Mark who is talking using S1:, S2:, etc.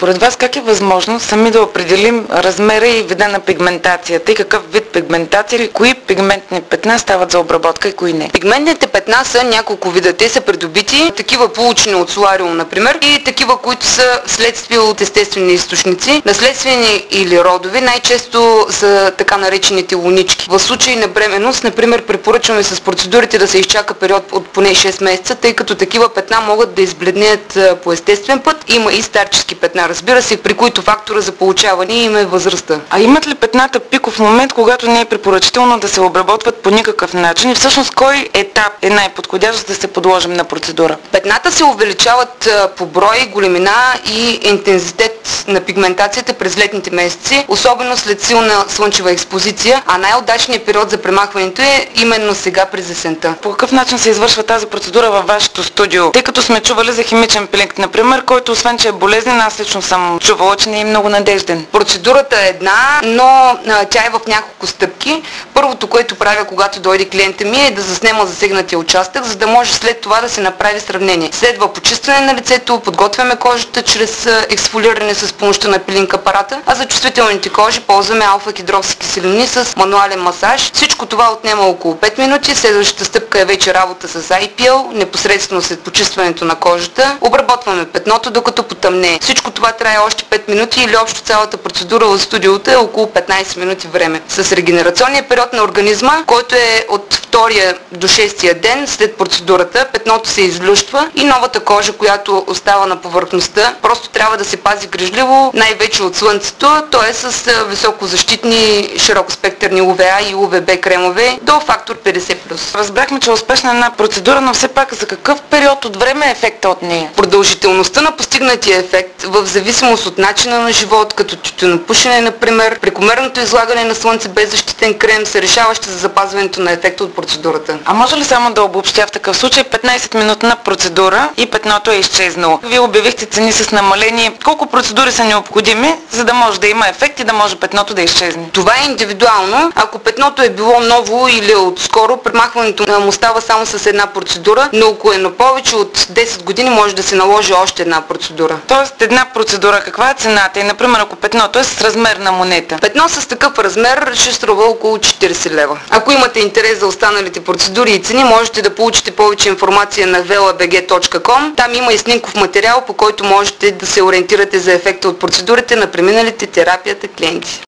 S1: Според вас как е възможно сами да определим размера и вида на пигментацията и какъв вид пигментация или кои пигментни петна стават за обработка и кои не?
S2: Пигментните петна са няколко вида. Те са придобити, такива получени от солариум, например, и такива, които са следствие от естествени източници. Наследствени или родови най-често са така наречените лунички. В случай на бременност, например, препоръчваме с процедурите да се изчака период от поне 6 месеца, тъй като такива петна могат да избледнеят по естествен път. Има и старчески петна, разбира се, при които фактора за получаване им е възрастта.
S1: А имат ли петната пиков момент, когато не е препоръчително да се обработват по никакъв начин и всъщност кой етап е най-подходящ да се подложим на процедура?
S2: Петната се увеличават по брой, големина и интензитет на пигментацията през летните месеци, особено след силна слънчева експозиция, а най-удачният период за премахването е именно сега през есента.
S1: По какъв начин се извършва тази процедура във вашето студио? Тъй като сме чували за химичен пилинг, например, който освен че е болезнен, аз лично съм чувала, че не е много надежден.
S2: Процедурата е една, но тя е в няколко стъпки. Първото, което правя, когато дойде клиента ми, е да заснема засегнатия участък, за да може след това да се направи сравнение. Следва почистване на лицето, подготвяме кожата чрез ексфолиране с помощта на пилинг апарата, а за чувствителните кожи ползваме алфа-хидроксикиселини с мануален масаж. Всичко това отнема около 5 минути. Следващата стъпка е вече работа с IPL, непосредствено след почистването на кожата. Обработваме петното, докато потъмне. Всичко това трае още 5 минути или общо цялата процедура в студиото е около 15 минути време. С регенерационния период на организма, който е от втория до 6-я ден след процедурата, петното се излющва и новата кожа, която остава на повърхността, просто трябва да се пази грижливо, най-вече от слънцето, т.е. с високозащитни широкоспектърни UVA и UVB кремове до фактор 50+.
S1: Разбрахме, че е успешна една процедура, но все пак за какъв период от време е ефекта от нея?
S2: Продължителността на постигнатия ефект в зависимост от начина на живот, като тютюнопушене, например, прекомерното излагане на слънце без защитен крем са решаващи за запазването на ефекта от процедурата.
S1: А може ли само да обобщя в такъв случай 15-минутна процедура и петното е изчезнало? Вие обявихте цени с намаление. Колко процедури са необходими, за да може да има ефект и да може петното да изчезне?
S2: Това е индивидуално. Ако петното е било ново или отскоро, премахването му става само с една процедура, но ако е на повече от 10 години, може да се наложи още една процедура.
S1: Тоест една процедура, каква е цената? И, например, ако петното е с размер на монета?
S2: Петно с такъв размер ще струва около 40 лева. Ако имате интерес за останалите процедури и цени, можете да получите повече информация на velabg.com. Там има и снимков материал, по който можете да се ориентирате за ефекта от процедурите на преминалите терапията клиенти.